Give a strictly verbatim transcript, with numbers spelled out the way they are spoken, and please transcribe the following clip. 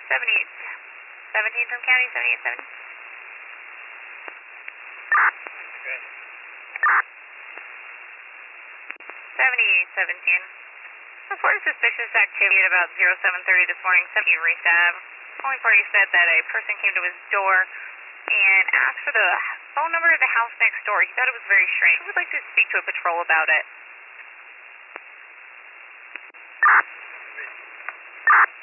seventy-eight seventeen from county, seventy-eight seventy. Good. seventy-eight seventeen. Reported suspicious activity at about zero seven thirty this morning, seventy Race Ave. Calling party said that a person came to his door and asked for the phone number of the house next door. He thought it was very strange. He would like to speak to a patrol about it.